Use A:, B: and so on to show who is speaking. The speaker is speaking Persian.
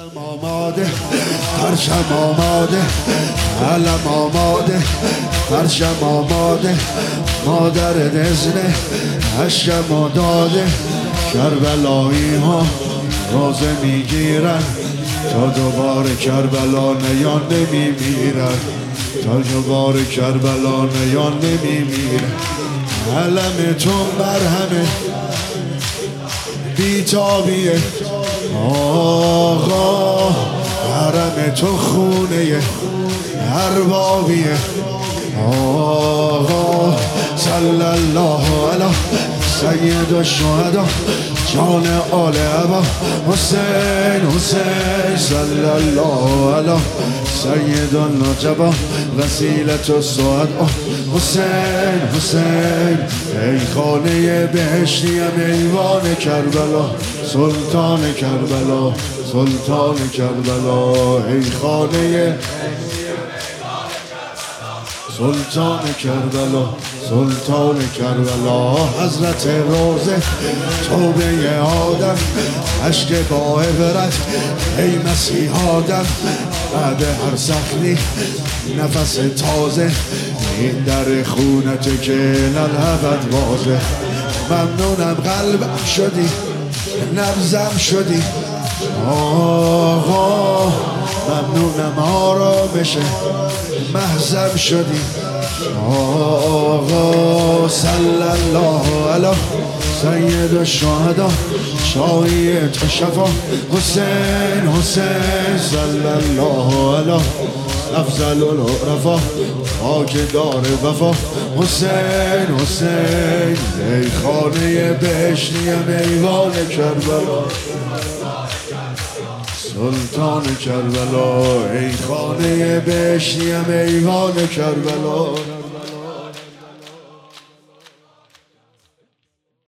A: آماده پرچم آماده علم آماده پرچم آماده مادر دزنه اشکم داده کربلایی ها روزه میگیرن تا دوباره کربلا نیان نمیمیرن تا دوباره کربلا نیان نمیمیرن علمتون بر همه بیتابیه آقا حرم تو خونه اربابیه آقا صلی الله علی سید الشهدا جان آل ابا حسین حسین صلی الله علی سید النجبا وسیلت السعدا حسین حسین ای خانه بهشتیم ایوان کربلا سلطان کربلا سلطان کربلا ای خانه سلطان کربلا سلطان کربلا حضرت روزه توبه آدم عشق با عبرت ای مسیح آدم بعد هر سختی نفس تازه این در خونت که للابد بازه ممنونم قلبم شدی نبضم شدی آقا ممنونم آرامش محضم شدی آقا صلی الله علی سید الشهدا شاهی تو شفا حسین حسین صلی الله علی افضل العرفا خاک دار وفا حسین حسین ای خانه بهشتیم ایوان کربلا سلطان کربلا ای خانه بهشتیم ایوان کربلا